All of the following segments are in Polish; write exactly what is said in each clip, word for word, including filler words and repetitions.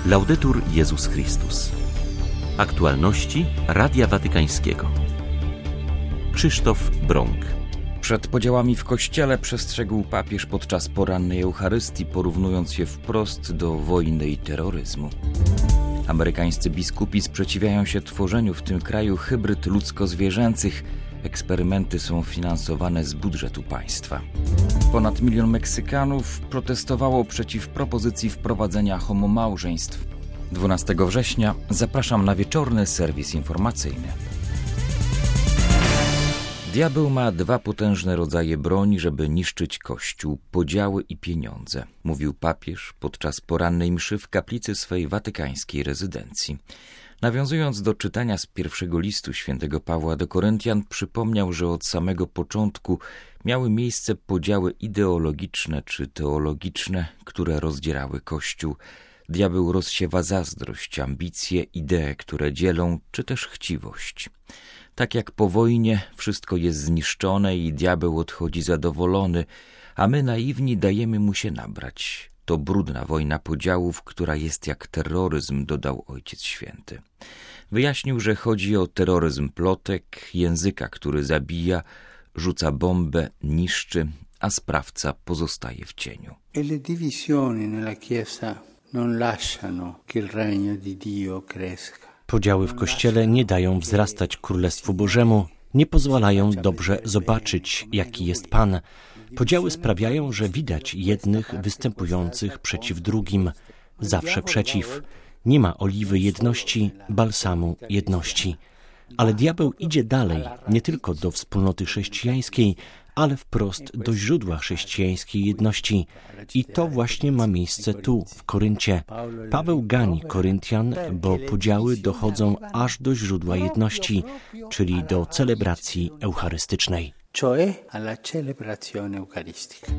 Laudetur Jezus Chrystus. Aktualności Radia Watykańskiego. Krzysztof Brąk. Przed podziałami w Kościele przestrzegł papież podczas porannej Eucharystii, porównując je wprost do wojny i terroryzmu. Amerykańscy biskupi sprzeciwiają się tworzeniu w tym kraju hybryd ludzko-zwierzęcych. Eksperymenty są finansowane z budżetu państwa. Ponad milion Meksykanów protestowało przeciw propozycji wprowadzenia homomałżeństw. dwunastego września zapraszam na wieczorny serwis informacyjny. Diabeł ma dwa potężne rodzaje broni, żeby niszczyć Kościół, podziały i pieniądze, mówił papież podczas porannej mszy w kaplicy swej watykańskiej rezydencji. Nawiązując do czytania z pierwszego listu świętego Pawła do Koryntian, przypomniał, że od samego początku miały miejsce podziały ideologiczne czy teologiczne, które rozdzierały Kościół. Diabeł rozsiewa zazdrość, ambicje, idee, które dzielą, czy też chciwość. Tak jak po wojnie wszystko jest zniszczone i diabeł odchodzi zadowolony, a my naiwni dajemy mu się nabrać. To brudna wojna podziałów, która jest jak terroryzm, dodał Ojciec Święty. Wyjaśnił, że chodzi o terroryzm plotek, języka, który zabija, rzuca bombę, niszczy, a sprawca pozostaje w cieniu. E le divisioni nella Chiesa non lasciano che il regno di Dio cresca. Podziały w Kościele nie dają wzrastać Królestwu Bożemu, nie pozwalają dobrze zobaczyć, jaki jest Pan. Podziały sprawiają, że widać jednych występujących przeciw drugim, zawsze przeciw. Nie ma oliwy jedności, balsamu jedności. Ale diabeł idzie dalej, nie tylko do wspólnoty chrześcijańskiej, ale wprost do źródła chrześcijańskiej jedności. I to właśnie ma miejsce tu, w Koryncie. Paweł gani Koryntian, bo podziały dochodzą aż do źródła jedności, czyli do celebracji eucharystycznej. Cioè alla celebrazione eucaristica.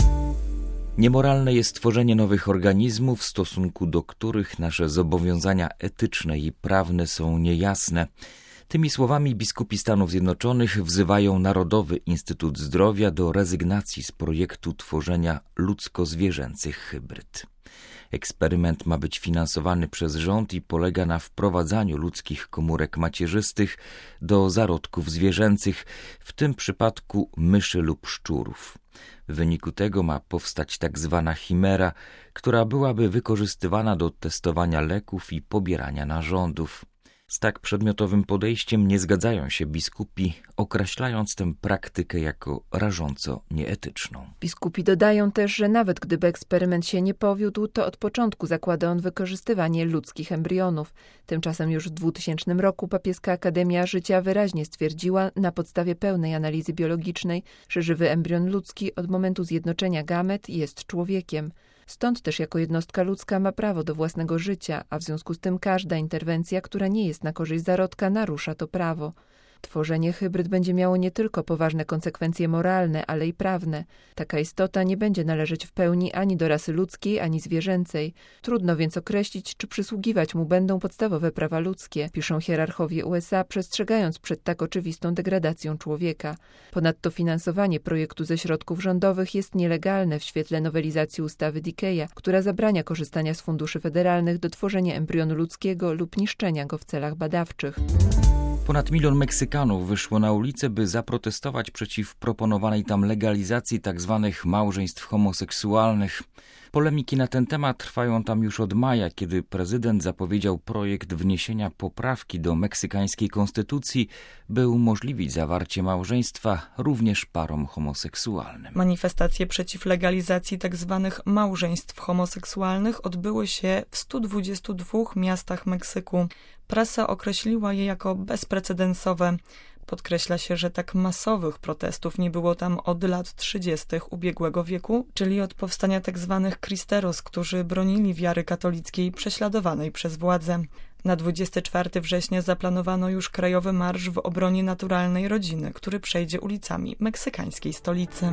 Niemoralne jest tworzenie nowych organizmów, w stosunku do których nasze zobowiązania etyczne i prawne są niejasne. Tymi słowami biskupi Stanów Zjednoczonych wzywają Narodowy Instytut Zdrowia do rezygnacji z projektu tworzenia ludzko-zwierzęcych hybryd. Eksperyment ma być finansowany przez rząd i polega na wprowadzaniu ludzkich komórek macierzystych do zarodków zwierzęcych, w tym przypadku myszy lub szczurów. W wyniku tego ma powstać tak zwana chimera, która byłaby wykorzystywana do testowania leków i pobierania narządów. Z tak przedmiotowym podejściem nie zgadzają się biskupi, określając tę praktykę jako rażąco nieetyczną. Biskupi dodają też, że nawet gdyby eksperyment się nie powiódł, to od początku zakłada on wykorzystywanie ludzkich embrionów. Tymczasem już w dwutysięcznym roku Papieska Akademia Życia wyraźnie stwierdziła na podstawie pełnej analizy biologicznej, że żywy embrion ludzki od momentu zjednoczenia gamet jest człowiekiem. Stąd też jako jednostka ludzka ma prawo do własnego życia, a w związku z tym każda interwencja, która nie jest na korzyść zarodka, narusza to prawo. Tworzenie hybryd będzie miało nie tylko poważne konsekwencje moralne, ale i prawne. Taka istota nie będzie należeć w pełni ani do rasy ludzkiej, ani zwierzęcej. Trudno więc określić, czy przysługiwać mu będą podstawowe prawa ludzkie, piszą hierarchowie U S A, przestrzegając przed tak oczywistą degradacją człowieka. Ponadto finansowanie projektu ze środków rządowych jest nielegalne w świetle nowelizacji ustawy Dikeja, która zabrania korzystania z funduszy federalnych do tworzenia embrionu ludzkiego lub niszczenia go w celach badawczych. Ponad milion Meksykanów wyszło na ulicę, by zaprotestować przeciw proponowanej tam legalizacji tzw. małżeństw homoseksualnych. Polemiki na ten temat trwają tam już od maja, kiedy prezydent zapowiedział projekt wniesienia poprawki do meksykańskiej konstytucji, by umożliwić zawarcie małżeństwa również parom homoseksualnym. Manifestacje przeciw legalizacji tzw. małżeństw homoseksualnych odbyły się w stu dwudziestu dwóch miastach Meksyku. Prasa określiła je jako bezprecedensowe. Podkreśla się, że tak masowych protestów nie było tam od lat trzydziestych ubiegłego wieku, czyli od powstania tzw. Cristeros, którzy bronili wiary katolickiej prześladowanej przez władze. Na dwudziestego czwartego września zaplanowano już krajowy marsz w obronie naturalnej rodziny, który przejdzie ulicami meksykańskiej stolicy.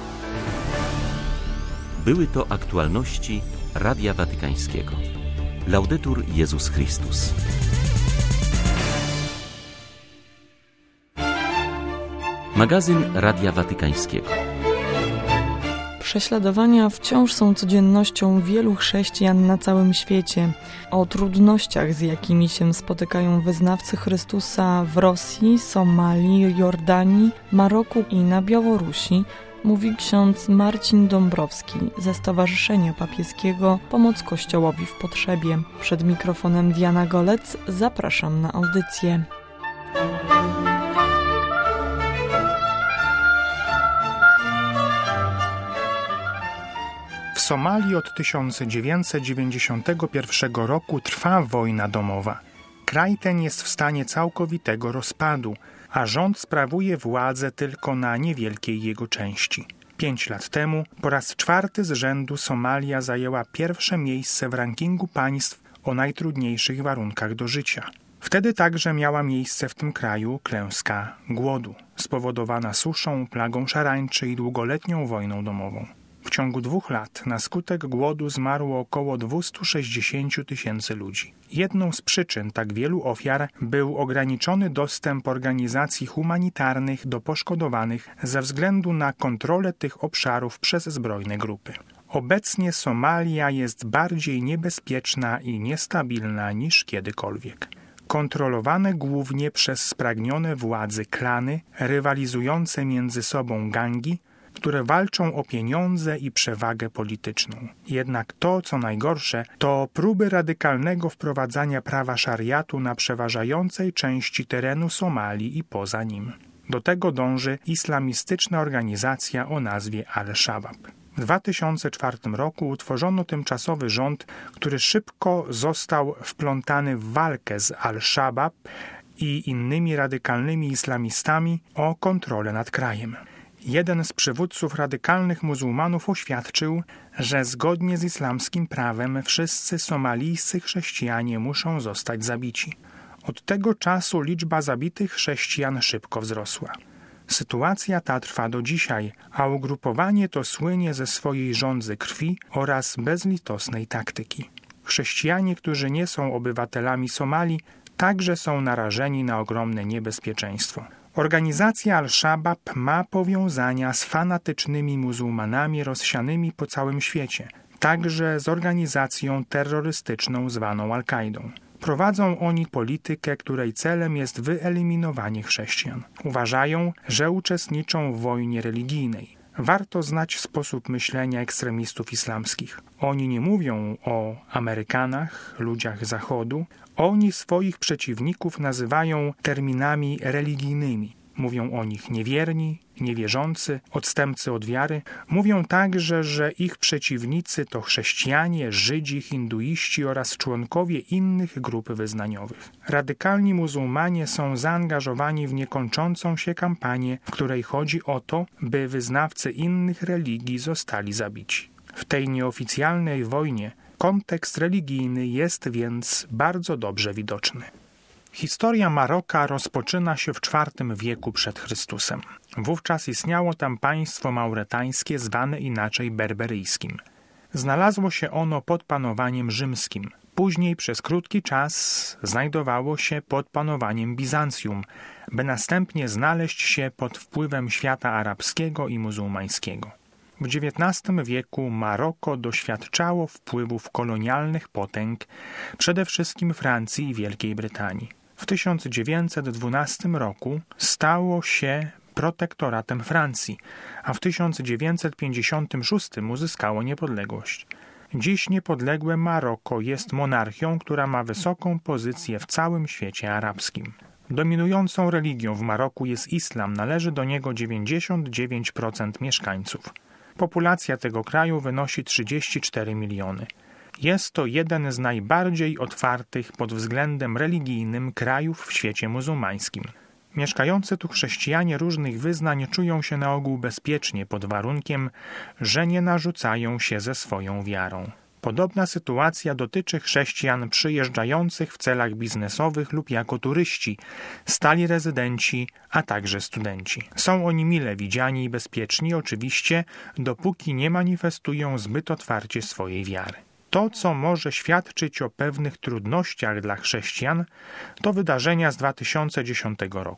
Były to aktualności Radia Watykańskiego. Laudetur Jezus Chrystus. Magazyn Radia Watykańskiego. Prześladowania wciąż są codziennością wielu chrześcijan na całym świecie. O trudnościach, z jakimi się spotykają wyznawcy Chrystusa w Rosji, Somalii, Jordanii, Maroku i na Białorusi, mówi ksiądz Marcin Dąbrowski ze Stowarzyszenia Papieskiego Pomoc Kościołowi w Potrzebie. Przed mikrofonem Diana Golec zapraszam na audycję. W Somalii od tysiąc dziewięćset dziewięćdziesiątego pierwszego roku trwa wojna domowa. Kraj ten jest w stanie całkowitego rozpadu, a rząd sprawuje władzę tylko na niewielkiej jego części. Pięć lat temu po raz czwarty z rzędu Somalia zajęła pierwsze miejsce w rankingu państw o najtrudniejszych warunkach do życia. Wtedy także miała miejsce w tym kraju klęska głodu, spowodowana suszą, plagą szarańczy i długoletnią wojną domową. W ciągu dwóch lat na skutek głodu zmarło około dwieście sześćdziesiąt tysięcy ludzi. Jedną z przyczyn tak wielu ofiar był ograniczony dostęp organizacji humanitarnych do poszkodowanych ze względu na kontrolę tych obszarów przez zbrojne grupy. Obecnie Somalia jest bardziej niebezpieczna i niestabilna niż kiedykolwiek. Kontrolowane głównie przez spragnione władzy klany, rywalizujące między sobą gangi, które walczą o pieniądze i przewagę polityczną. Jednak to, co najgorsze, to próby radykalnego wprowadzania prawa szariatu na przeważającej części terenu Somalii i poza nim. Do tego dąży islamistyczna organizacja o nazwie Al-Shabaab. W dwa tysiące czwartym roku utworzono tymczasowy rząd, który szybko został wplątany w walkę z Al-Shabaab i innymi radykalnymi islamistami o kontrolę nad krajem. Jeden z przywódców radykalnych muzułmanów oświadczył, że zgodnie z islamskim prawem wszyscy somalijscy chrześcijanie muszą zostać zabici. Od tego czasu liczba zabitych chrześcijan szybko wzrosła. Sytuacja ta trwa do dzisiaj, a ugrupowanie to słynie ze swojej żądzy krwi oraz bezlitosnej taktyki. Chrześcijanie, którzy nie są obywatelami Somalii, także są narażeni na ogromne niebezpieczeństwo. Organizacja Al-Shabaab ma powiązania z fanatycznymi muzułmanami rozsianymi po całym świecie, także z organizacją terrorystyczną zwaną Al-Kaidą. Prowadzą oni politykę, której celem jest wyeliminowanie chrześcijan. Uważają, że uczestniczą w wojnie religijnej. Warto znać sposób myślenia ekstremistów islamskich. Oni nie mówią o Amerykanach, ludziach Zachodu. Oni swoich przeciwników nazywają terminami religijnymi. Mówią o nich niewierni, niewierzący, odstępcy od wiary. Mówią także, że ich przeciwnicy to chrześcijanie, Żydzi, hinduiści oraz członkowie innych grup wyznaniowych. Radykalni muzułmanie są zaangażowani w niekończącą się kampanię, w której chodzi o to, by wyznawcy innych religii zostali zabici. W tej nieoficjalnej wojnie kontekst religijny jest więc bardzo dobrze widoczny. Historia Maroka rozpoczyna się w czwartym wieku przed Chrystusem. Wówczas istniało tam państwo mauretańskie zwane inaczej berberyjskim. Znalazło się ono pod panowaniem rzymskim. Później przez krótki czas znajdowało się pod panowaniem Bizancjum, by następnie znaleźć się pod wpływem świata arabskiego i muzułmańskiego. W dziewiętnastym wieku Maroko doświadczało wpływów kolonialnych potęg, przede wszystkim Francji i Wielkiej Brytanii. W tysiąc dziewięćset dwunastym roku stało się protektoratem Francji, a w tysiąc dziewięćset pięćdziesiątym szóstym uzyskało niepodległość. Dziś niepodległe Maroko jest monarchią, która ma wysoką pozycję w całym świecie arabskim. Dominującą religią w Maroku jest islam, należy do niego dziewięćdziesiąt dziewięć procent mieszkańców. Populacja tego kraju wynosi trzydzieści cztery miliony. Jest to jeden z najbardziej otwartych pod względem religijnym krajów w świecie muzułmańskim. Mieszkający tu chrześcijanie różnych wyznań czują się na ogół bezpiecznie pod warunkiem, że nie narzucają się ze swoją wiarą. Podobna sytuacja dotyczy chrześcijan przyjeżdżających w celach biznesowych lub jako turyści, stali rezydenci, a także studenci. Są oni mile widziani i bezpieczni, oczywiście, dopóki nie manifestują zbyt otwarcie swojej wiary. To, co może świadczyć o pewnych trudnościach dla chrześcijan, to wydarzenia z dwa tysiące dziesiątego roku.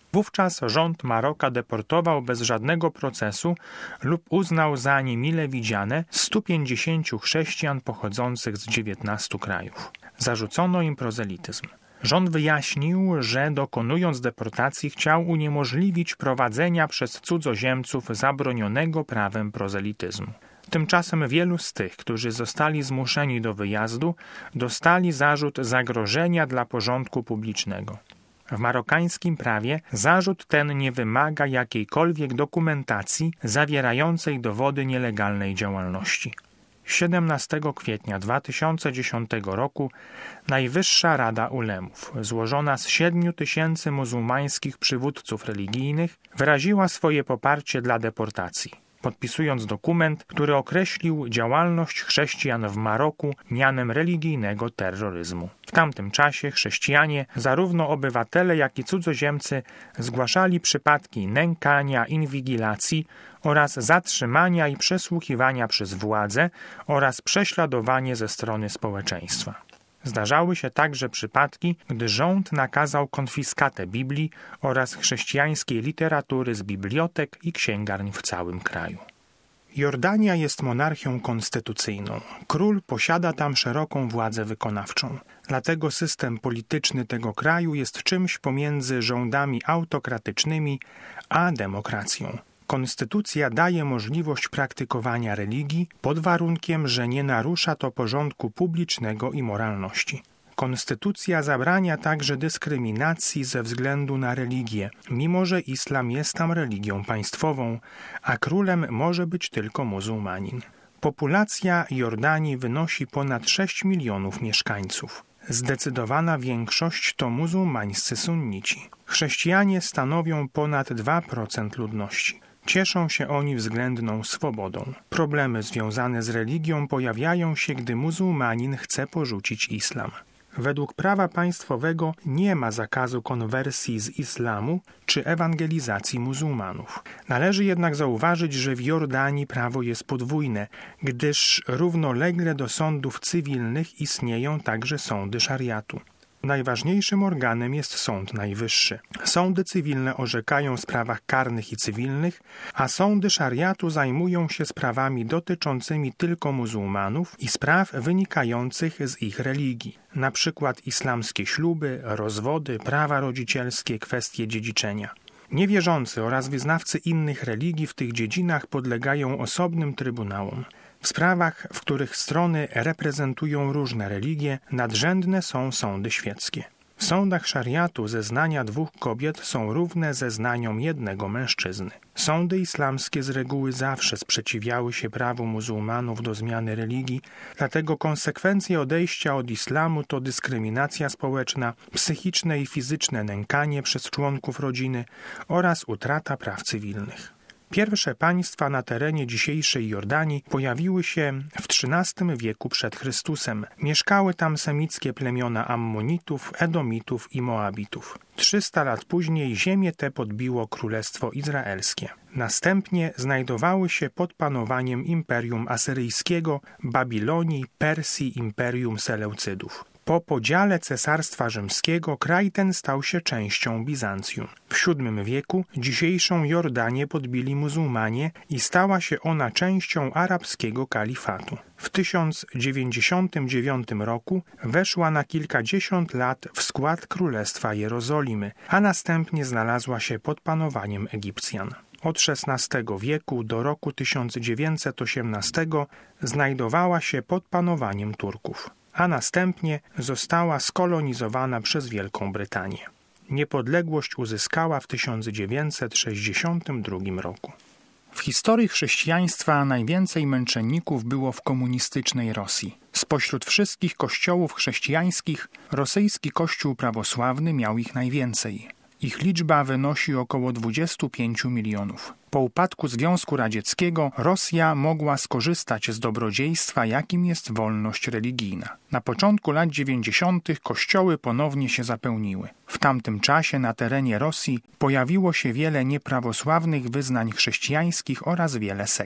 Wówczas rząd Maroka deportował bez żadnego procesu lub uznał za niemile widziane stu pięćdziesięciu chrześcijan pochodzących z dziewiętnastu krajów. Zarzucono im prozelityzm. Rząd wyjaśnił, że dokonując deportacji chciał uniemożliwić prowadzenia przez cudzoziemców zabronionego prawem prozelityzmu. Tymczasem wielu z tych, którzy zostali zmuszeni do wyjazdu, dostali zarzut zagrożenia dla porządku publicznego. W marokańskim prawie zarzut ten nie wymaga jakiejkolwiek dokumentacji zawierającej dowody nielegalnej działalności. siedemnastego kwietnia dwa tysiące dziesiątego roku Najwyższa Rada Ulemów, złożona z siedmiu tysięcy muzułmańskich przywódców religijnych, wyraziła swoje poparcie dla deportacji, podpisując dokument, który określił działalność chrześcijan w Maroku mianem religijnego terroryzmu. W tamtym czasie chrześcijanie, zarówno obywatele, jak i cudzoziemcy, zgłaszali przypadki nękania, inwigilacji oraz zatrzymania i przesłuchiwania przez władze oraz prześladowanie ze strony społeczeństwa. Zdarzały się także przypadki, gdy rząd nakazał konfiskatę Biblii oraz chrześcijańskiej literatury z bibliotek i księgarni w całym kraju. Jordania jest monarchią konstytucyjną. Król posiada tam szeroką władzę wykonawczą. Dlatego system polityczny tego kraju jest czymś pomiędzy rządami autokratycznymi a demokracją. Konstytucja daje możliwość praktykowania religii pod warunkiem, że nie narusza to porządku publicznego i moralności. Konstytucja zabrania także dyskryminacji ze względu na religię, mimo że islam jest tam religią państwową, a królem może być tylko muzułmanin. Populacja Jordanii wynosi ponad sześć milionów mieszkańców. Zdecydowana większość to muzułmańscy sunnici. Chrześcijanie stanowią ponad dwa procent ludności. Cieszą się oni względną swobodą. Problemy związane z religią pojawiają się, gdy muzułmanin chce porzucić islam. Według prawa państwowego nie ma zakazu konwersji z islamu czy ewangelizacji muzułmanów. Należy jednak zauważyć, że w Jordanii prawo jest podwójne, gdyż równolegle do sądów cywilnych istnieją także sądy szariatu. Najważniejszym organem jest Sąd Najwyższy. Sądy cywilne orzekają w sprawach karnych i cywilnych, a sądy szariatu zajmują się sprawami dotyczącymi tylko muzułmanów i spraw wynikających z ich religii, na przykład islamskie śluby, rozwody, prawa rodzicielskie, kwestie dziedziczenia. Niewierzący oraz wyznawcy innych religii w tych dziedzinach podlegają osobnym trybunałom. W sprawach, w których strony reprezentują różne religie, nadrzędne są sądy świeckie. W sądach szariatu zeznania dwóch kobiet są równe zeznaniom jednego mężczyzny. Sądy islamskie z reguły zawsze sprzeciwiały się prawu muzułmanów do zmiany religii, dlatego konsekwencje odejścia od islamu to dyskryminacja społeczna, psychiczne i fizyczne nękanie przez członków rodziny oraz utrata praw cywilnych. Pierwsze państwa na terenie dzisiejszej Jordanii pojawiły się w trzynastym wieku przed Chrystusem. Mieszkały tam semickie plemiona Ammonitów, Edomitów i Moabitów. Trzysta lat później ziemię tę podbiło Królestwo Izraelskie. Następnie znajdowały się pod panowaniem Imperium Asyryjskiego, Babilonii, Persji, Imperium Seleucydów. Po podziale Cesarstwa Rzymskiego kraj ten stał się częścią Bizancjum. W siódmym wieku dzisiejszą Jordanię podbili muzułmanie i stała się ona częścią arabskiego kalifatu. W tysiąc dziewięćdziesiątym dziewiątym roku weszła na kilkadziesiąt lat w skład Królestwa Jerozolimy, a następnie znalazła się pod panowaniem Egipcjan. Od szesnastego wieku do roku tysiąc dziewięćset osiemnastego znajdowała się pod panowaniem Turków, a następnie została skolonizowana przez Wielką Brytanię. Niepodległość uzyskała w tysiąc dziewięćset sześćdziesiątym drugim roku. W historii chrześcijaństwa najwięcej męczenników było w komunistycznej Rosji. Spośród wszystkich kościołów chrześcijańskich rosyjski kościół prawosławny miał ich najwięcej. Ich liczba wynosi około dwadzieścia pięć milionów. Po upadku Związku Radzieckiego Rosja mogła skorzystać z dobrodziejstwa, jakim jest wolność religijna. Na początku lat dziewięćdziesiątych kościoły ponownie się zapełniły. W tamtym czasie na terenie Rosji pojawiło się wiele nieprawosławnych wyznań chrześcijańskich oraz wiele sekt.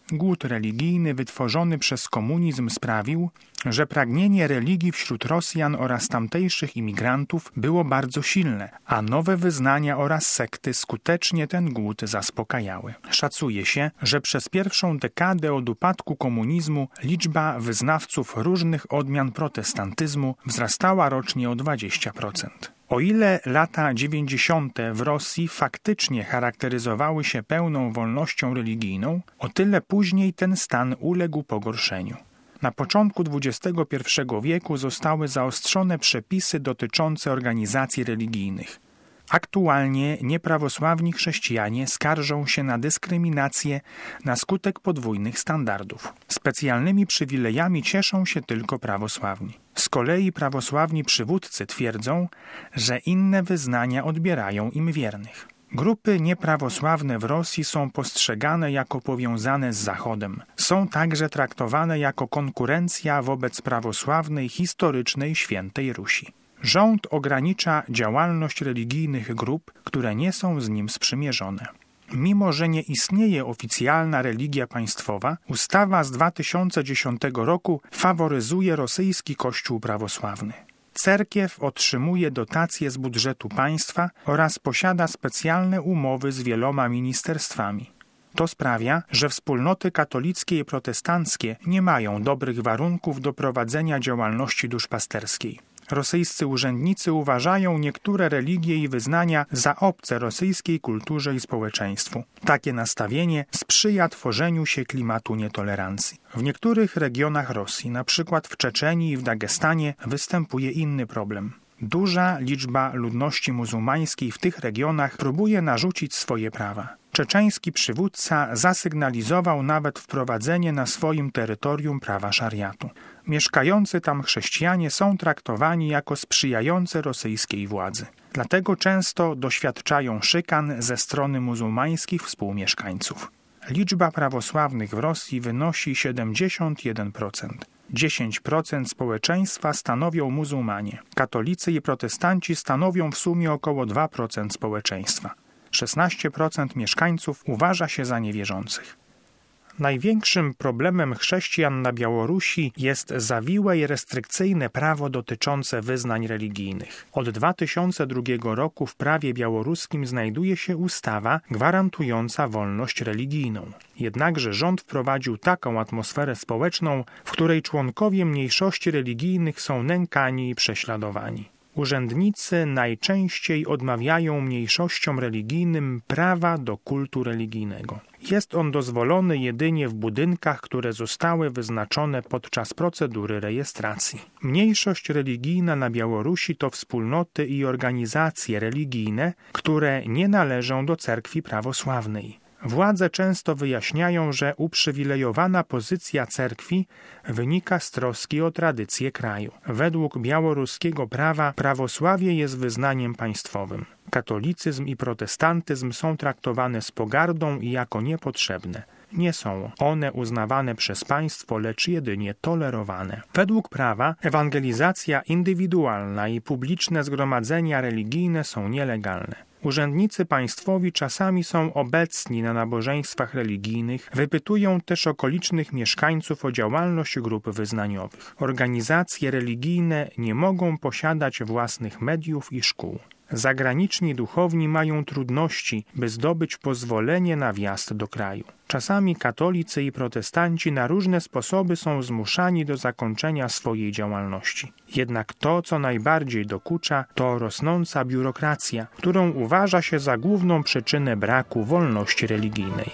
Głód religijny wytworzony przez komunizm sprawił, że pragnienie religii wśród Rosjan oraz tamtejszych imigrantów było bardzo silne, a nowe wyznania oraz sekty skutecznie ten głód zaspokajały. Szacuje się, że przez pierwszą dekadę od upadku komunizmu liczba wyznawców różnych odmian protestantyzmu wzrastała rocznie o dwadzieścia procent. O ile lata dziewięćdziesiąte w Rosji faktycznie charakteryzowały się pełną wolnością religijną, o tyle później ten stan uległ pogorszeniu. Na początku dwudziestego pierwszego wieku zostały zaostrzone przepisy dotyczące organizacji religijnych. Aktualnie nieprawosławni chrześcijanie skarżą się na dyskryminację na skutek podwójnych standardów. Specjalnymi przywilejami cieszą się tylko prawosławni. Z kolei prawosławni przywódcy twierdzą, że inne wyznania odbierają im wiernych. Grupy nieprawosławne w Rosji są postrzegane jako powiązane z Zachodem. Są także traktowane jako konkurencja wobec prawosławnej, historycznej Świętej Rusi. Rząd ogranicza działalność religijnych grup, które nie są z nim sprzymierzone. Mimo że nie istnieje oficjalna religia państwowa, ustawa z dwa tysiące dziesiątego roku faworyzuje rosyjski kościół prawosławny. Cerkiew otrzymuje dotacje z budżetu państwa oraz posiada specjalne umowy z wieloma ministerstwami. To sprawia, że wspólnoty katolickie i protestanckie nie mają dobrych warunków do prowadzenia działalności duszpasterskiej. Rosyjscy urzędnicy uważają niektóre religie i wyznania za obce rosyjskiej kulturze i społeczeństwu. Takie nastawienie sprzyja tworzeniu się klimatu nietolerancji. W niektórych regionach Rosji, np. w Czeczenii i w Dagestanie, występuje inny problem. Duża liczba ludności muzułmańskiej w tych regionach próbuje narzucić swoje prawa. Czeczeński przywódca zasygnalizował nawet wprowadzenie na swoim terytorium prawa szariatu. Mieszkający tam chrześcijanie są traktowani jako sprzyjający rosyjskiej władzy. Dlatego często doświadczają szykan ze strony muzułmańskich współmieszkańców. Liczba prawosławnych w Rosji wynosi siedemdziesiąt jeden procent. dziesięć procent społeczeństwa stanowią muzułmanie. Katolicy i protestanci stanowią w sumie około dwa procent społeczeństwa. szesnaście procent mieszkańców uważa się za niewierzących. Największym problemem chrześcijan na Białorusi jest zawiłe i restrykcyjne prawo dotyczące wyznań religijnych. Od dwa tysiące drugiego roku w prawie białoruskim znajduje się ustawa gwarantująca wolność religijną. Jednakże rząd wprowadził taką atmosferę społeczną, w której członkowie mniejszości religijnych są nękani i prześladowani. Urzędnicy najczęściej odmawiają mniejszościom religijnym prawa do kultu religijnego. Jest on dozwolony jedynie w budynkach, które zostały wyznaczone podczas procedury rejestracji. Mniejszość religijna na Białorusi to wspólnoty i organizacje religijne, które nie należą do cerkwi prawosławnej. Władze często wyjaśniają, że uprzywilejowana pozycja cerkwi wynika z troski o tradycję kraju. Według białoruskiego prawa prawosławie jest wyznaniem państwowym. Katolicyzm i protestantyzm są traktowane z pogardą i jako niepotrzebne. Nie są one uznawane przez państwo, lecz jedynie tolerowane. Według prawa ewangelizacja indywidualna i publiczne zgromadzenia religijne są nielegalne. Urzędnicy państwowi czasami są obecni na nabożeństwach religijnych, wypytują też okolicznych mieszkańców o działalność grup wyznaniowych. Organizacje religijne nie mogą posiadać własnych mediów i szkół. Zagraniczni duchowni mają trudności, by zdobyć pozwolenie na wjazd do kraju. Czasami katolicy i protestanci na różne sposoby są zmuszani do zakończenia swojej działalności. Jednak to, co najbardziej dokucza, to rosnąca biurokracja, którą uważa się za główną przyczynę braku wolności religijnej.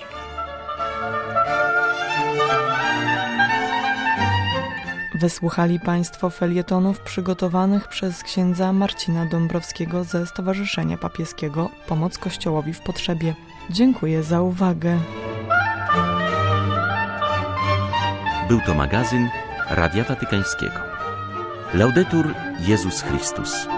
Wysłuchali Państwo felietonów przygotowanych przez księdza Marcina Dąbrowskiego ze Stowarzyszenia Papieskiego Pomoc Kościołowi w Potrzebie. Dziękuję za uwagę. Był to magazyn Radia Watykańskiego. Laudetur Jezus Chrystus.